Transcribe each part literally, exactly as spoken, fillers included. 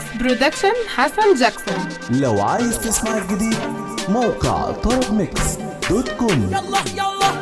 برودكشن حسن جاكسون. لو عايز تسمع الجديد موقع طرب ميكس دوت كوم. يلا يلا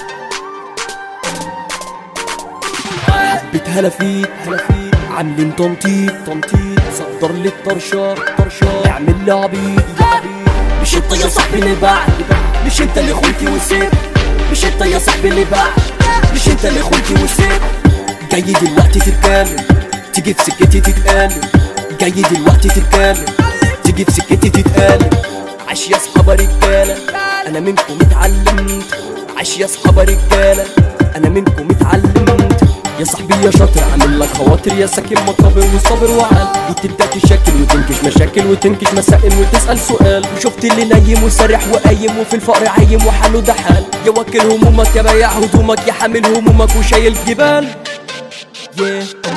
حبة هلافيت هلافيت عاملين تنطيط تنطيط صدر لي الطرشة طرشة اعمل لي عبيط عبيط. مش انت يا صاحبي اللي بعد مش انت اللي خنتي وسيب مش انت يا صاحبي اللي بعد مش انت اللي خنتي وسيب. جاي دلوقتي تتكلم تيجي في سكتي تتقلب جاي دلوقتي تتكلم تيجي في سكتي تتقلب. عاش يا صحابة رجالة انا منكم اتعلمت عاش يا صحابة رجالة انا منكم اتعلمت. يا صاحبي يا شاطر عامل لك خواطر يا ساكن مقابر وصابر وعال وتبدأ تشكل وتنكش مشاكل وتنكش مسائل وتسأل سؤال. وشفت اللي نايم وسرح وقايم وفي الفقر عايم وحاله ده حال. يا واكل همومك يا بياع هدومك يا حامل همومك وشايل جبال. yeah.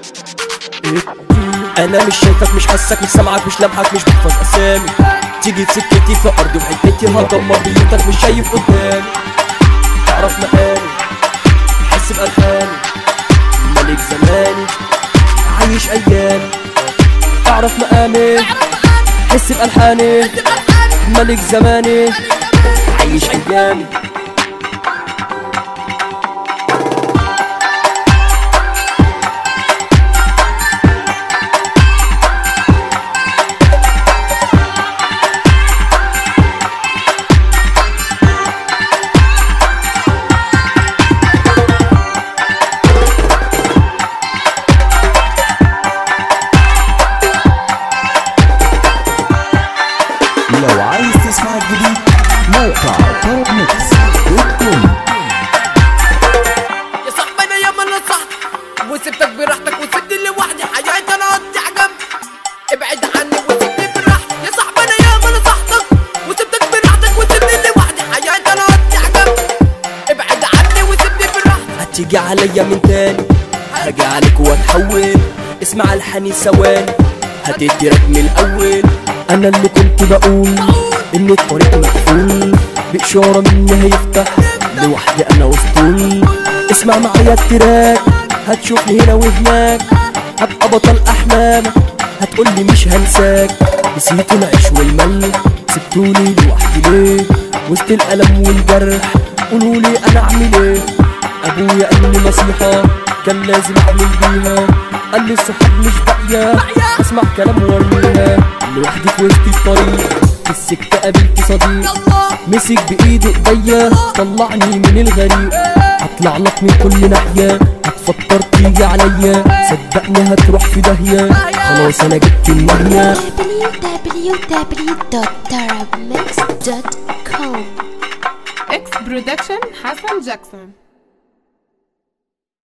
انا مش شايفك مش حاسك مش سامعك مش لمحك مش بحفظ اسامي. تيجي في سكتي في ارضي وحتتي هدمر بيوتك مش شايف قدامي. تعرف مقامي حس بألحاني ملك زماني عايش ايامي. تعرف مقامي حس بألحاني ملك زماني عايش ايامي. لو عايز تسمع الجديد موقع طرب ميكس دوت كوم. يا صاحبي انا ياما نصحت وسبتك براحتك وسبتني لوحدي حياتي انا قضي عجب. ابعد عني وسبتني براحتي يا صاحبي انا ياما نصحتك وسبتك براحتك وسبتني لوحدي حياتي انا قضي عجب. ابعد عني وسبتني براحتي. هتيجي عليا من تاني هاجي عليك واتحول. اسمع الحني ثواني هتدي رقم الاول. انا اللي كنت بقول ان الطريق مقفول بإشارة مني هيفتح لوحدي انا وسطول. اسمع معايا التراك هتشوفني هنا وهناك هبقى بطل احلامك هتقولي مش هنساك. نسيت العيش والملح سبتوني لوحدي ليه وسط الألم والجرح قولولي انا اعمل ايه. ابويا قال لي نصيحة كان لازم اعمل بيها قال لي الصحاب مش باقية اسمع كلام وارميها. لوحدي في وسط الطريق في السكة قابلت صديق مسك بايده ايديا طلعني من الغريق. هطلع لك من كل ناحية هتفكر تيجي عليا صدقني هتروح في داهية خلاص انا جبت النهاية. دبليو دبليو دبليو دوت طرب ميكس دوت كوم. اكس برودكشن حسن جاكسون.